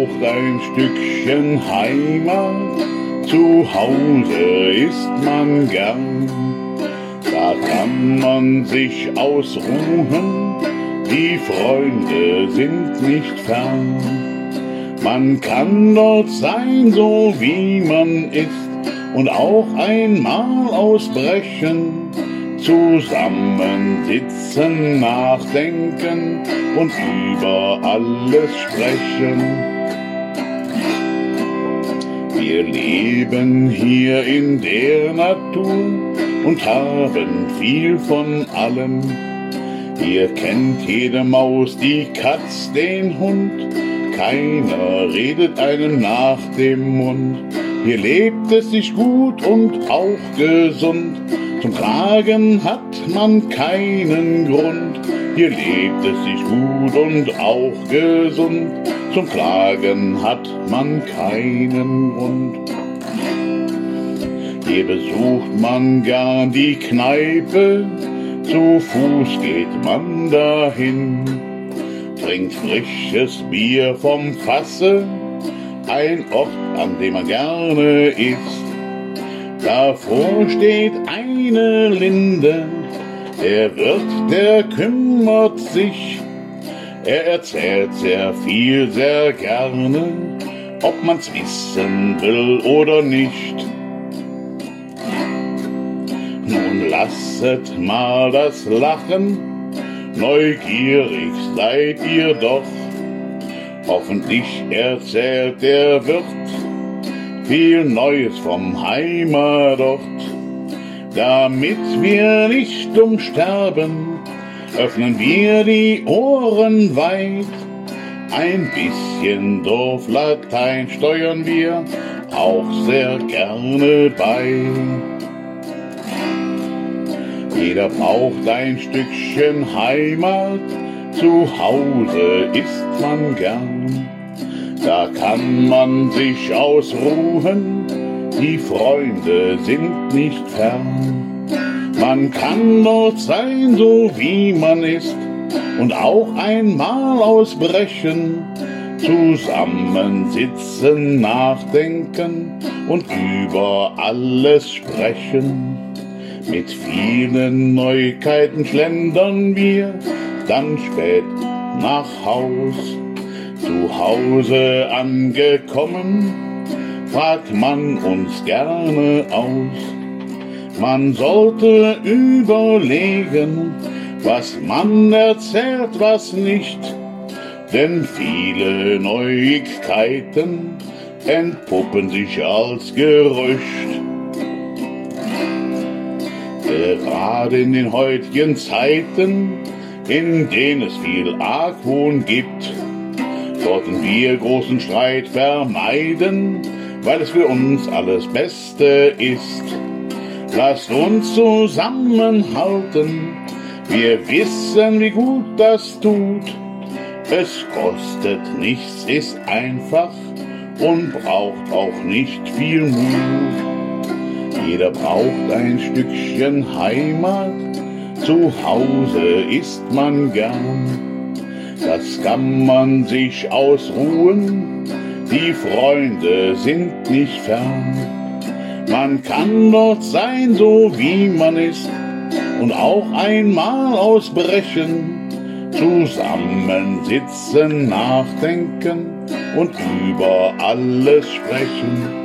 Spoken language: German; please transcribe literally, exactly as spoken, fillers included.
braucht ein Stückchen Heimat, zu Hause ist man gern. Da kann man sich ausruhen, die Freunde sind nicht fern. Man kann dort sein, so wie man ist, und auch einmal ausbrechen, zusammensitzen, nachdenken und über alles sprechen. Wir leben hier in der Natur und haben viel von allem. Hier kennt jede Maus die Katz, den Hund, keiner redet einem nach dem Mund. Hier lebt es sich gut und auch gesund, zum Klagen hat man keinen Grund. Hier lebt es sich gut und auch gesund, zum Klagen hat man keinen Grund. Hier besucht man gern die Kneipe, zu Fuß geht man dahin, trinkt frisches Bier vom Fasse, ein Ort, an dem man gerne isst. Davor steht eine Linde, der Wirt, der kümmert sich, er erzählt sehr viel, sehr gerne, ob man's wissen will oder nicht. Nun lasset mal das Lachen, neugierig seid ihr doch. Hoffentlich erzählt der Wirt viel Neues vom Heimatort. Damit wir nicht umsterben, öffnen wir die Ohren weit. Ein bisschen Dorflatein steuern wir auch sehr gerne bei. Jeder braucht ein Stückchen Heimat, zu Hause ist man gern. Da kann man sich ausruhen, die Freunde sind nicht fern. Man kann dort sein, so wie man ist, und auch einmal ausbrechen, zusammensitzen, nachdenken und über alles sprechen. Mit vielen Neuigkeiten schlendern wir dann spät nach Haus. Zu Hause angekommen, fragt man uns gerne aus. Man sollte überlegen, was man erzählt, was nicht, denn viele Neuigkeiten entpuppen sich als Gerücht. Gerade in den heutigen Zeiten, in denen es viel Argwohn gibt, sollten wir großen Streit vermeiden, weil es für uns alles Beste ist. Lasst uns zusammenhalten, wir wissen, wie gut das tut. Es kostet nichts, ist einfach und braucht auch nicht viel Mut. Jeder braucht ein Stückchen Heimat, zu Hause ist man gern. Das kann man sich ausruhen, die Freunde sind nicht fern. Man kann dort sein, so wie man ist, und auch einmal ausbrechen, zusammensitzen, nachdenken und über alles sprechen.